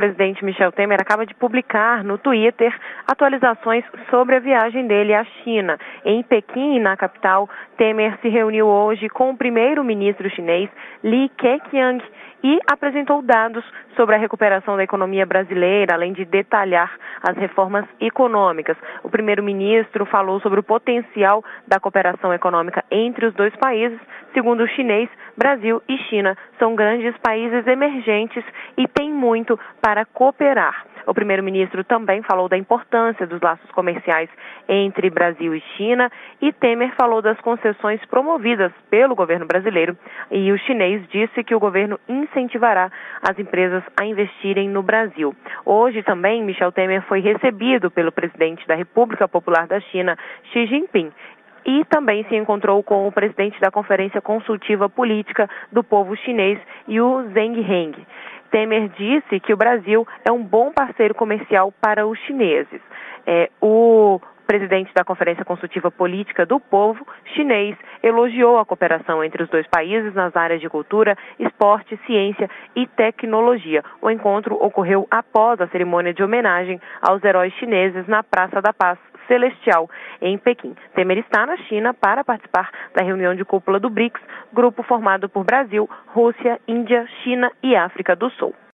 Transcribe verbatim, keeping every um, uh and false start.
presidente Michel Temer acaba de publicar no Twitter atualizações sobre a viagem dele à China. Em Pequim, na capital, Temer se reuniu hoje com o primeiro-ministro chinês Li Keqiang e apresentou dados sobre a recuperação da economia brasileira, além de detalhar as reformas econômicas. O primeiro-ministro falou sobre o potencial da cooperação econômica entre os dois países. Segundo o chinês, Brasil e China são grandes países emergentes e têm muito para cooperar. O primeiro-ministro também falou da importância dos laços comerciais entre Brasil e China e Temer falou das concessões promovidas pelo governo brasileiro e o chinês disse que o governo incentivará as empresas a investirem no Brasil. Hoje também Michel Temer foi recebido pelo presidente da República Popular da China, Xi Jinping. E também se encontrou com o presidente da Conferência Consultiva Política do Povo Chinês, Yu Zhengheng. Temer disse que o Brasil é um bom parceiro comercial para os chineses. É, o presidente da Conferência Consultiva Política do Povo Chinês elogiou a cooperação entre os dois países nas áreas de cultura, esporte, ciência e tecnologia. O encontro ocorreu após a cerimônia de homenagem aos heróis chineses na Praça da Paz Celestial, em Pequim. Temer está na China para participar da reunião de cúpula do BRICS, grupo formado por Brasil, Rússia, Índia, China e África do Sul.